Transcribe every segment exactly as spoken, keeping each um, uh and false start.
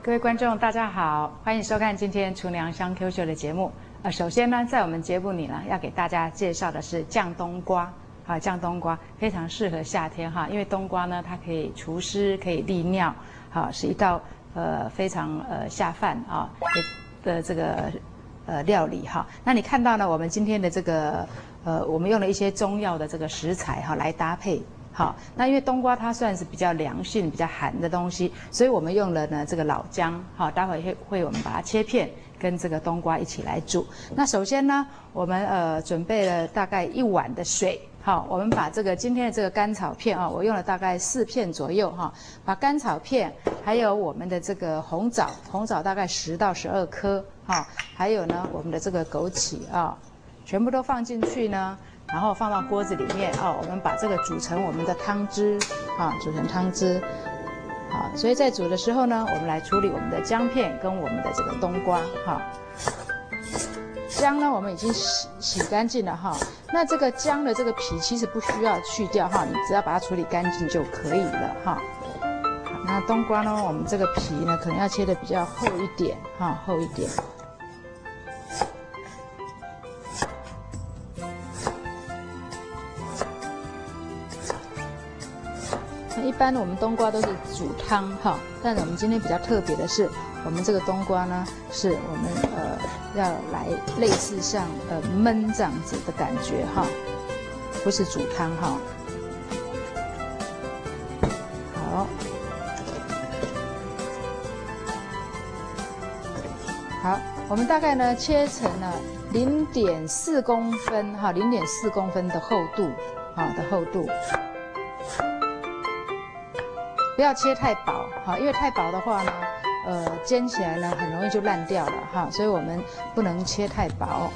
各位观众，大家好，欢迎收看今天厨娘香 Q 秀的节目。呃，首先呢，在我们节目里呢，要给大家介绍的是酱冬瓜。啊，酱冬瓜非常适合夏天哈，因为冬瓜呢，它可以除湿，可以利尿，好，是一道呃非常呃下饭啊的这个呃料理哈。那你看到呢，我们今天的这个呃，我们用了一些中药的这个食材哈来搭配。好，那因为冬瓜它算是比较凉性、比较寒的东西，所以我们用了呢这个老姜，好，待会会会我们把它切片，跟这个冬瓜一起来煮。那首先呢，我们呃准备了大概一碗的水，好，我们把这个今天的这个甘草片啊，我用了大概四片左右哈，把甘草片还有我们的这个红枣，红枣大概十到十二颗，哈，还有呢我们的这个枸杞啊，全部都放进去呢。然后放到锅子里面哦，我们把这个煮成我们的汤汁啊，煮成汤汁。好，所以在煮的时候呢，我们来处理我们的姜片跟我们的这个冬瓜哈。姜呢，我们已经洗洗干净了哈。那这个姜的这个皮其实不需要去掉哈，你只要把它处理干净就可以了哈。好，那冬瓜呢，我们这个皮呢，可能要切得比较厚一点哈，厚一点。一般我们冬瓜都是煮汤哈，但是我们今天比较特别的是，我们这个冬瓜呢，是我们呃要来类似像呃焖这样子的感觉哈，不是煮汤哈。好，好，我们大概呢切成了零点四公分哈，零点四公分的厚度哈的厚度。不要切太薄，哈，因为太薄的话呢，呃，煎起来呢很容易就烂掉了，哈，所以我们不能切太薄。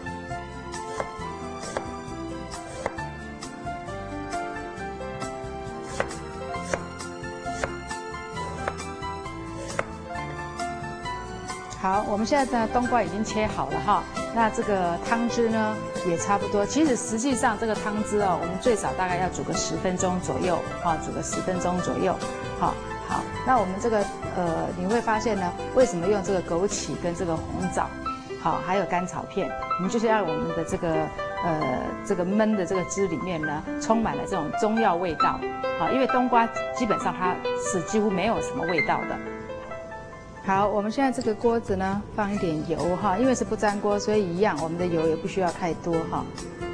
好，我们现在呢冬瓜已经切好了哈，那这个汤汁呢也差不多。其实实际上这个汤汁哦，我们最少大概要煮个十分钟左右，啊，煮个十分钟左右。好，好，那我们这个呃，你会发现呢，为什么用这个枸杞跟这个红枣，好，还有甘草片，我们就是要我们的这个呃这个焖的这个汁里面呢，充满了这种中药味道。好，因为冬瓜基本上它是几乎没有什么味道的。好，我们现在这个锅子呢，放一点油哈，因为是不粘锅，所以一样，我们的油也不需要太多哈。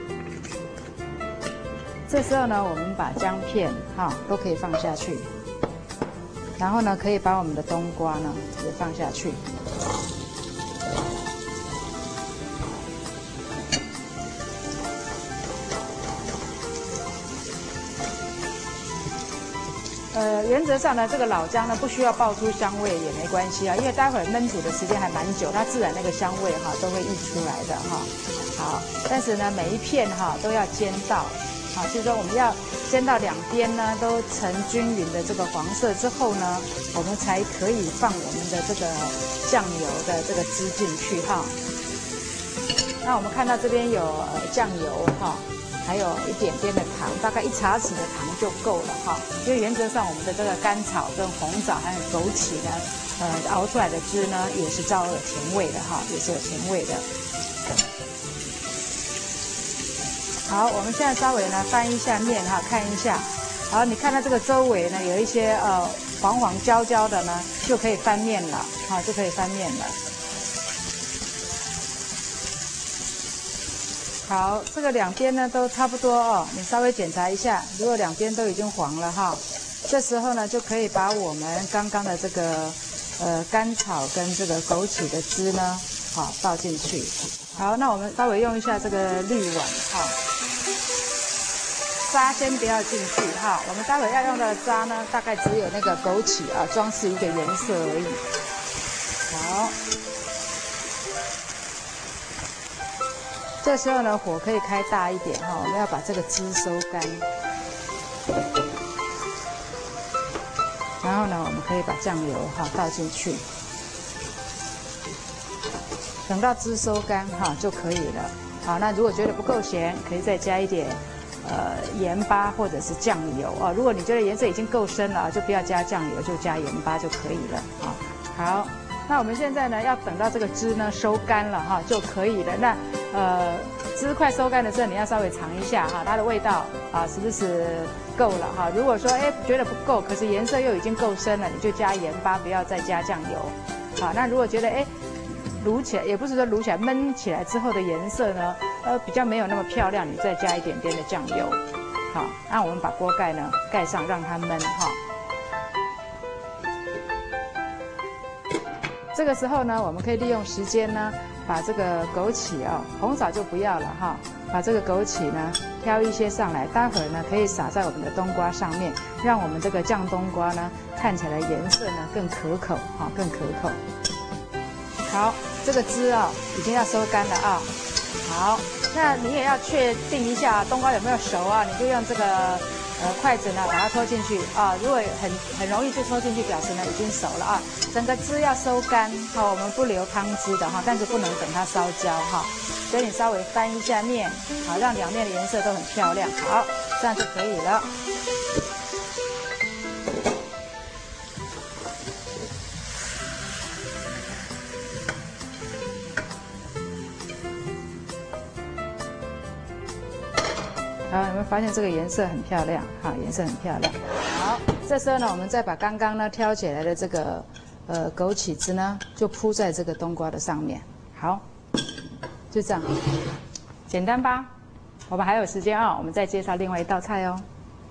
这时候呢，我们把姜片哈都可以放下去，然后呢，可以把我们的冬瓜呢也放下去。呃，原则上呢，这个老姜呢不需要爆出香味也没关系啊，因为待会儿焖煮的时间还蛮久，它自然那个香味哈都会溢出来的哈。好，但是呢每一片哈都要煎到，好，就是说我们要煎到两边呢都呈均匀的这个黄色之后呢，我们才可以放我们的这个酱油的这个汁进去哈。那我们看到这边有呃酱油哈。还有一点点的糖，大概一茶匙的糖就够了哈。因为原则上我们的这个甘草跟红枣还有枸杞呢，呃，熬出来的汁呢也是照有甜味的哈，也是有甜味的。好，我们现在稍微呢翻一下面哈，看一下。好，你看到这个周围呢有一些呃黄黄焦焦的呢，就可以翻面了，好，就可以翻面了。好，这个两边呢都差不多哦，你稍微检查一下，如果两边都已经黄了哈，这时候呢就可以把我们刚刚的这个呃甘草跟这个枸杞的汁呢，好倒进去。好，那我们稍微用一下这个滤网哈，渣先不要进去哈，我们待会要用的渣呢，大概只有那个枸杞啊，装饰一个颜色而已。好。这时候呢，火可以开大一点哈，我们要把这个汁收干。然后呢，我们可以把酱油哈倒进去，等到汁收干哈就可以了。好，那如果觉得不够咸，可以再加一点呃盐巴或者是酱油啊。如果你觉得颜色已经够深了，就不要加酱油，就加盐巴就可以了啊。 好，那我们现在呢要等到这个汁呢收干了哈就可以了。那呃汁快收干的时候，你要稍微尝一下哈，它的味道啊是不是够了哈？如果说哎觉得不够，可是颜色又已经够深了，你就加盐巴，不要再加酱油。好，那如果觉得哎卤起来，也不是说卤起来，焖起来之后的颜色呢，呃比较没有那么漂亮，你再加一点点的酱油。好，那我们把锅盖呢盖上，让它焖哈。这个时候呢，我们可以利用时间呢，把这个枸杞哦，红枣就不要了哈，把这个枸杞呢挑一些上来，待会儿呢可以撒在我们的冬瓜上面，让我们这个酱冬瓜呢看起来颜色呢更可口哈，更可口。好，这个汁啊、哦、已经要收干了啊、哦。好，那你也要确定一下冬瓜有没有熟啊，你就用这个呃筷子呢把它戳进去啊，如果很很容易就戳进去，表示呢已经熟了啊。整个汁要收干，好，我们不留汤汁的哈，但是不能等它烧焦哈。所以你稍微翻一下面，好，让两面的颜色都很漂亮，好，这样就可以了。好，有没有发现这个颜色很漂亮？哈，颜色很漂亮。好，这时候呢，我们再把刚刚呢挑起来的这个呃枸杞汁呢，就铺在这个冬瓜的上面。好，就这样，简单吧？我们还有时间啊、哦，我们再介绍另外一道菜哦。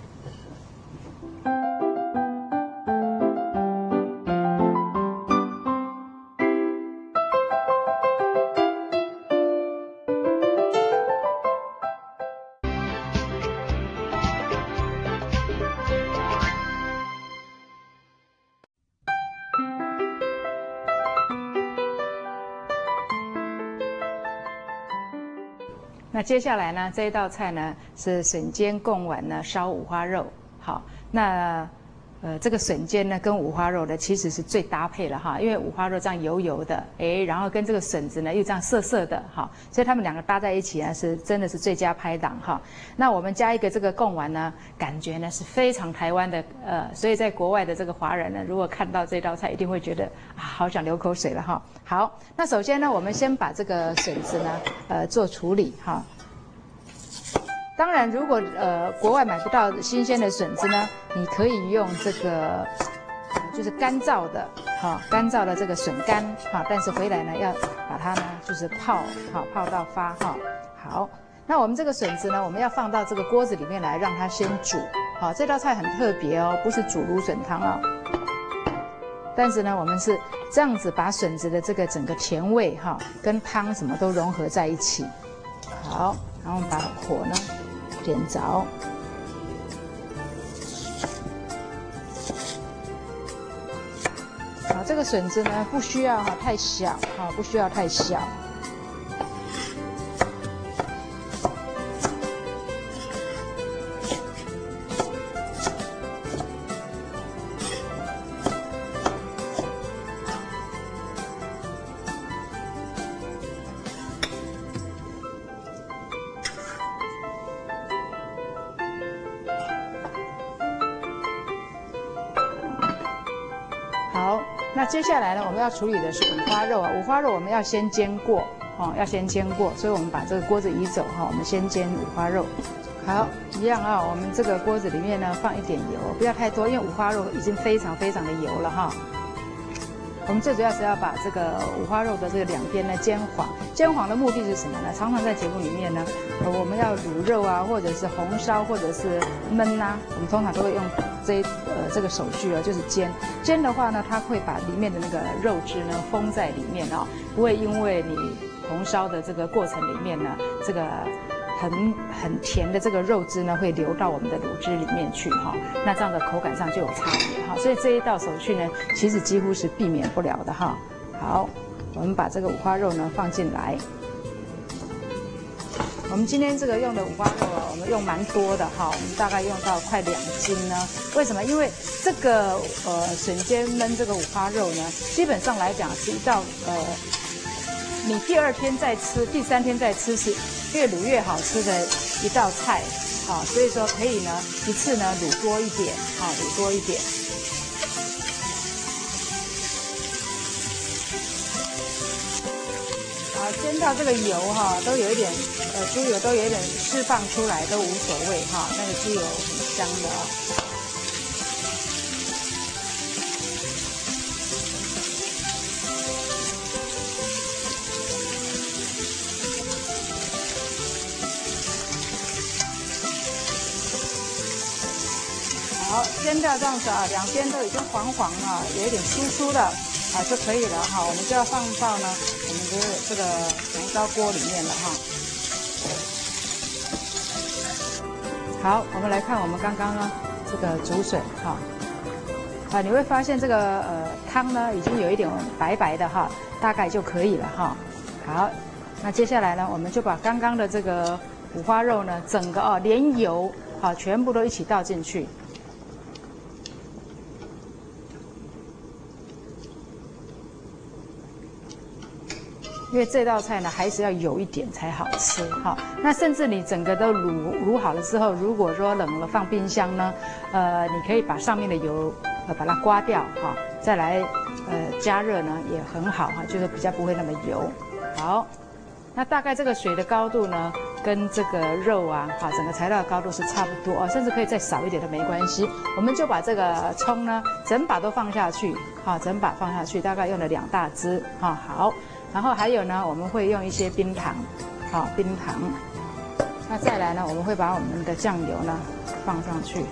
那接下来呢，这一道菜呢是笋尖贡丸呢烧五花肉。好，那呃这个笋尖呢跟五花肉呢其实是最搭配了哈，因为五花肉这样油油的，哎，然后跟这个笋子呢又这样涩涩的，哈，所以它们两个搭在一起呢是真的是最佳拍档哈。那我们加一个这个贡丸呢，感觉呢是非常台湾的，呃，所以在国外的这个华人呢，如果看到这道菜，一定会觉得啊好想流口水了哈。好，那首先呢，我们先把这个笋子呢，呃，做处理哈。当然，如果呃国外买不到新鲜的笋子呢，你可以用这个，就是干燥的，哈，干燥的这个笋干，哈，但是回来呢要把它呢就是泡，哈，泡到发，哈。好，那我们这个笋子呢，我们要放到这个锅子里面来，让它先煮。好，这道菜很特别哦，不是煮芦笋汤哦。但是呢，我们是这样子把笋子的这个整个甜味哈，跟汤什么都融合在一起。好，然后把火呢点着。好，这个笋子呢不需要哈太小，哈，不需要太小。那接下来呢，我们要处理的是五花肉啊。五花肉我们要先煎过，哦，要先煎过，所以我们把这个锅子移走哈，我们先煎五花肉。好，一样啊，我们这个锅子里面呢放一点油，不要太多，因为五花肉已经非常非常的油了哈。我们最主要是要把这个五花肉的这个两边呢煎黄。煎黄的目的是什么呢？常常在节目里面呢，呃、我们要卤肉啊，或者是红烧，或者是焖啊，我们通常都会用这呃这个手续啊，就是煎。煎的话呢，它会把里面的那个肉汁呢封在里面哦，不会因为你红烧的这个过程里面呢，这个很很甜的这个肉汁呢会流到我们的卤汁里面去哈、哦，那这样的口感上就有差别哈、哦。所以这一道手续呢，其实几乎是避免不了的哈、哦。好，我们把这个五花肉呢放进来。我们今天这个用的五花肉啊，我们用蛮多的哈，我们大概用到快两斤呢。为什么？因为这个呃笋尖焖这个五花肉呢，基本上来讲是一道呃，你第二天再吃，第三天再吃是越卤越好吃的一道菜啊，所以说可以呢一次呢卤多一点啊，卤多一点。 煎到这个油哈，都有一点呃猪油都有一点释放出来都无所谓哈，那个猪油很香的哦。好，煎到这样子啊，两边都已经黄黄了，有一点酥酥的。啊就可以了哈，我们就要放到呢我们的这个年糕锅里面了哈。好，我们来看我们刚刚呢这个煮水哈，啊你会发现这个呃汤呢已经有一点白白的哈，大概就可以了哈。好，那接下来呢我们就把刚刚的这个五花肉呢整个哦连油好全部都一起倒进去。因为这道菜呢，还是要有一点才好吃哈。那甚至你整个都卤卤好了之后，如果说冷了放冰箱呢，呃，你可以把上面的油呃把它刮掉哈，再来呃加热呢也很好哈，就是比较不会那么油。好，那大概这个水的高度呢，跟这个肉啊，哈，整个材料的高度是差不多哦，甚至可以再少一点都没关系。我们就把这个葱呢，整把都放下去，哈，整把放下去，大概用了两大支哈。好。然后还有呢，我们会用一些冰糖，好冰糖。那再来呢，我们会把我们的酱油呢放上去，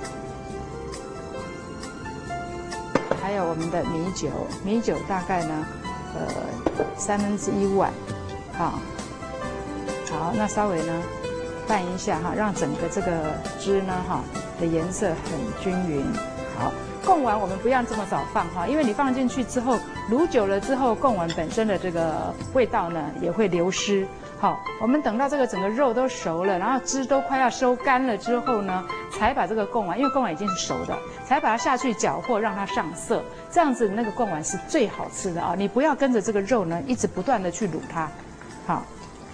还有我们的米酒，米酒大概呢，呃三分之一碗，好，好，那稍微呢拌一下哈，让整个这个汁呢哈的颜色很均匀，好。贡丸我们不要这么早放哈，因为你放进去之后卤久了之后，贡丸本身的这个味道呢也会流失。好，我们等到这个整个肉都熟了，然后汁都快要收干了之后呢，才把这个贡丸，因为贡丸已经是熟的，才把它下去搅和，让它上色，这样子那个贡丸是最好吃的啊！你不要跟着这个肉呢一直不断的去卤它，好。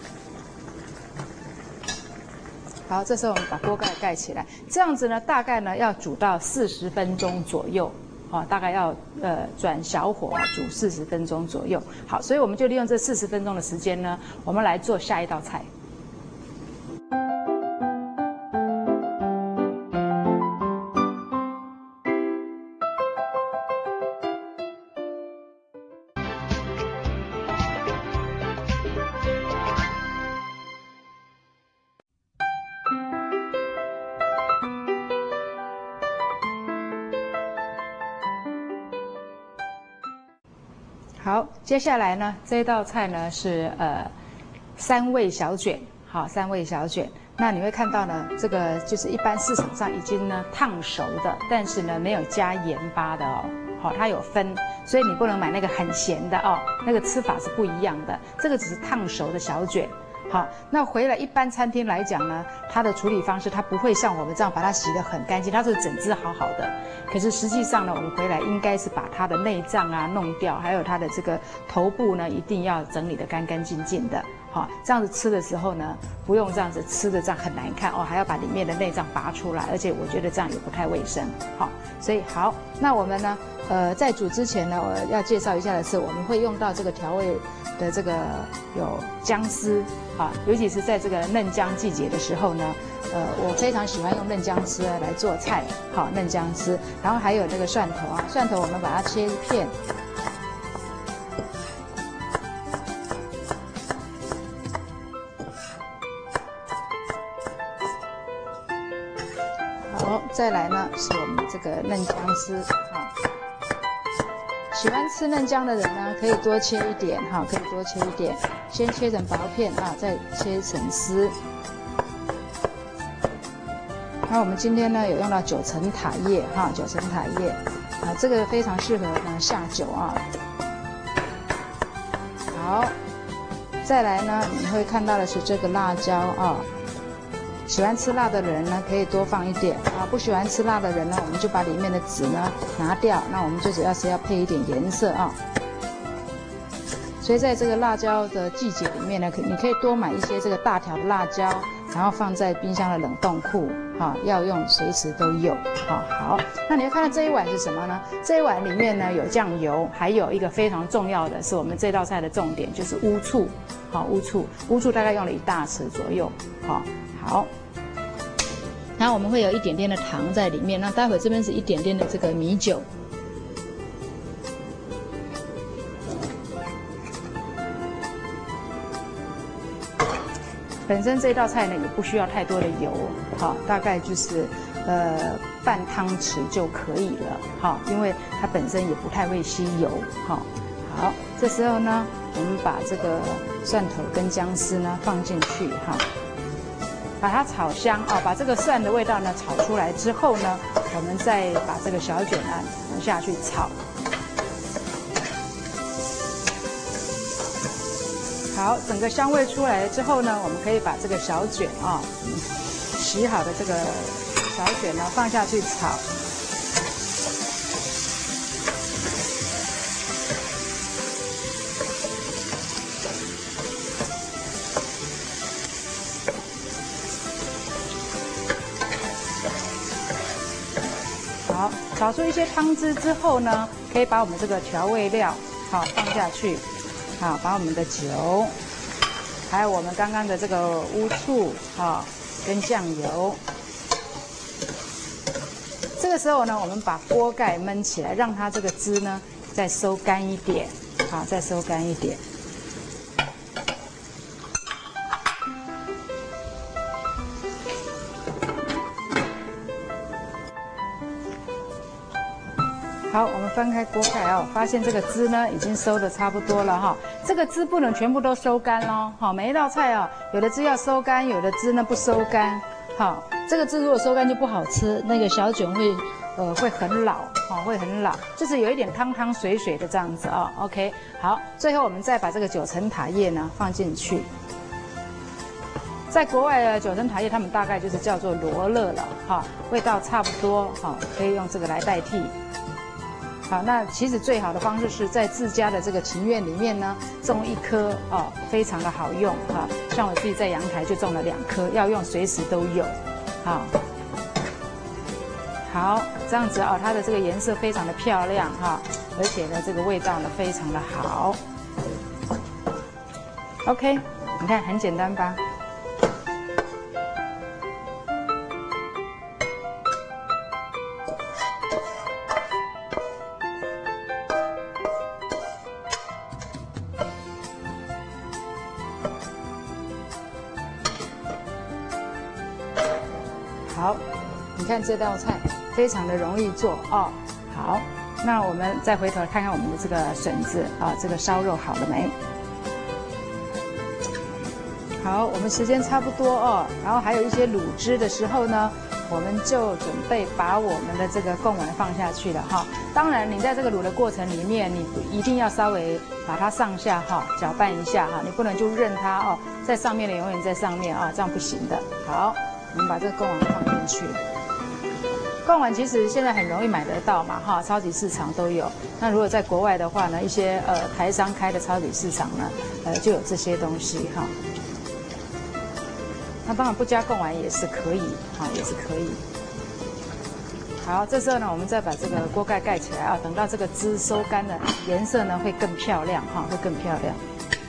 好，这时候我们把锅盖盖起来，这样子呢，大概呢要煮到四十分钟左右，好、哦，大概要呃转小火煮四十分钟左右。好，所以我们就利用这四十分钟的时间呢，我们来做下一道菜。好，接下来呢，这道菜呢是呃三味小卷，好，三味小卷。那你会看到呢，这个就是一般市场上已经呢烫熟的，但是呢没有加盐巴的哦，好，它有分，所以你不能买那个很咸的哦，那个吃法是不一样的。这个只是烫熟的小卷。好，那回来一般餐厅来讲呢，它的处理方式它不会像我们这样把它洗得很干净，它是整只好好的。可是实际上呢，我们回来应该是把它的内脏啊弄掉，还有它的这个头部呢，一定要整理得干干净净的。好，这样子吃的时候呢，不用这样子吃的这样很难看哦，还要把里面的内脏拔出来，而且我觉得这样也不太卫生。好，所以好，那我们呢，呃，在煮之前呢，我要介绍一下的是，我们会用到这个调味的这个有姜丝。啊，尤其是在这个嫩姜季节的时候呢，呃，我非常喜欢用嫩姜丝来做菜。好，嫩姜丝，然后还有这个蒜头啊，蒜头我们把它切一片，好，再来呢是我们这个嫩姜丝啊。喜欢吃嫩姜的人呢，可以多切一点哈，可以多切一点，先切成薄片啊，再切成丝。那我们今天呢有用到九层塔叶哈，九层塔叶啊，这个非常适合呢下酒啊。好，再来呢你会看到的是这个辣椒啊。喜欢吃辣的人呢，可以多放一点啊；不喜欢吃辣的人呢，我们就把里面的籽呢拿掉。那我们就主要是要配一点颜色啊。所以在这个辣椒的季节里面呢，可你可以多买一些这个大条的辣椒， 然后放在冰箱的冷冻库，哈，要用随时都有，好好。那你要看到这一碗是什么呢？这一碗里面呢有酱油，还有一个非常重要的是我们这道菜的重点，就是乌醋，好，乌醋，乌醋大概用了一大匙左右，好，好。然后我们会有一点点的糖在里面，那待会这边是一点点的这个米酒。本身这道菜呢也不需要太多的油，好，大概就是呃半汤匙就可以了，好，因为它本身也不太会吸油，好，好，这时候呢，我们把这个蒜头跟姜丝呢放进去，哈，把它炒香哦，把这个蒜的味道呢炒出来之后呢，我们再把这个小卷呢拿下去炒。好，整个香味出来了之后呢，我们可以把这个小卷啊、哦，洗好的这个小卷呢放下去炒。好，炒出一些汤汁之后呢，可以把我们这个调味料好放下去。好，把我们的酒，还有我们刚刚的这个乌醋，好，跟酱油。这个时候呢，我们把锅盖焖起来，让它这个汁呢再收干一点，好，再收干一点。好，我们翻开锅盖哦，发现这个汁呢已经收的差不多了哈。这个汁不能全部都收干咯，好，每一道菜哦，有的汁要收干，有的汁呢不收干。好，这个汁如果收干就不好吃，那个小卷会呃会很老，哦会很老，就是有一点汤汤水水的这样子哦。OK， 好，最后我们再把这个九层塔叶呢放进去。在国外的九层塔叶，他们大概就是叫做罗勒了哈，味道差不多，好，可以用这个来代替。好，那其实最好的方式是在自家的这个庭院里面呢，种一棵哦，非常的好用哈。像我自己在阳台就种了两棵，要用随时都有。好，好，这样子哦，它的这个颜色非常的漂亮哈，而且呢，这个味道呢非常的好。OK， 你看很简单吧？好，你看这道菜非常的容易做哦。好，那我们再回头看看我们的这个笋子啊，这个烧肉好了没？好，我们时间差不多哦，然后还有一些卤汁的时候呢，我们就准备把我们的这个贡丸放下去了哈。当然，你在这个卤的过程里面，你一定要稍微把它上下哈搅拌一下哈，你不能就任它哦，在上面的永远在上面啊，这样不行的。好。我们把这个贡丸放进去。贡丸其实现在很容易买得到嘛，哈，超级市场都有。那如果在国外的话呢，一些呃台商开的超级市场呢，呃就有这些东西哈。那当然不加贡丸也是可以，哈，也是可以。好，这时候呢，我们再把这个锅盖盖起来啊，等到这个汁收干了，颜色呢会更漂亮哈，会更漂亮。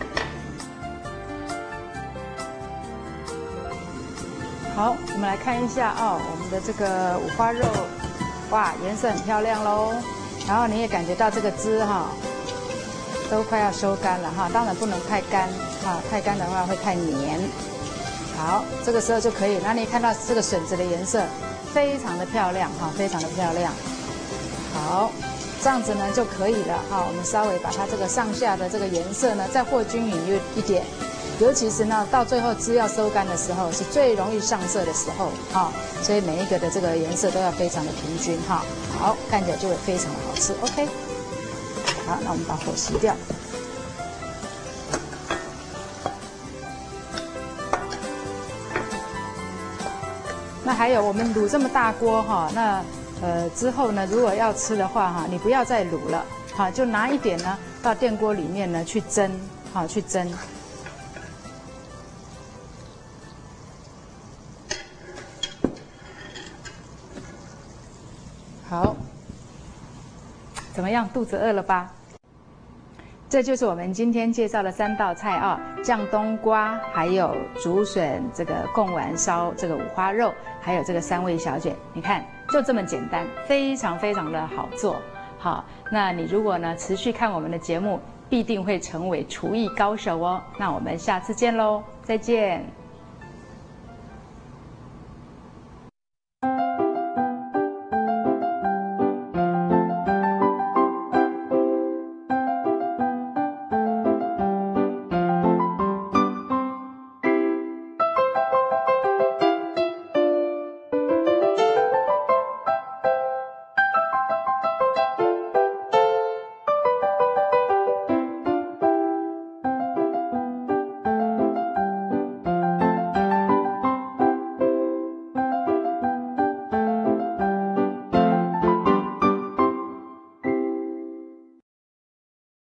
好，我们来看一下哦，我们的这个五花肉，哇，颜色很漂亮喽。然后你也感觉到这个汁哈，都快要收干了哈，当然不能太干啊，太干的话会太黏。好，这个时候就可以。那你看到这个笋子的颜色非常的漂亮哈，非常的漂亮。好，这样子呢就可以了哈。我们稍微把它这个上下的这个颜色呢再和均匀一点。尤其是呢，到最后汁要收干的时候，是最容易上色的时候啊，所以每一个的这个颜色都要非常的平均哈。好，看起来就会非常的好吃。OK， 好，那我们把火熄掉。那还有我们卤这么大锅哈，那呃之后呢，如果要吃的话哈，你不要再卤了，好，就拿一点呢到电锅里面呢去蒸，好去蒸。 好，怎么样？肚子饿了吧？这就是我们今天介绍的三道菜啊，酱冬瓜，还有竹笋这个贡丸烧这个五花肉，还有这个三味小卷。你看，就这么简单，非常非常的好做。好，那你如果呢持续看我们的节目，必定会成为厨艺高手哦。那我们下次见喽，再见。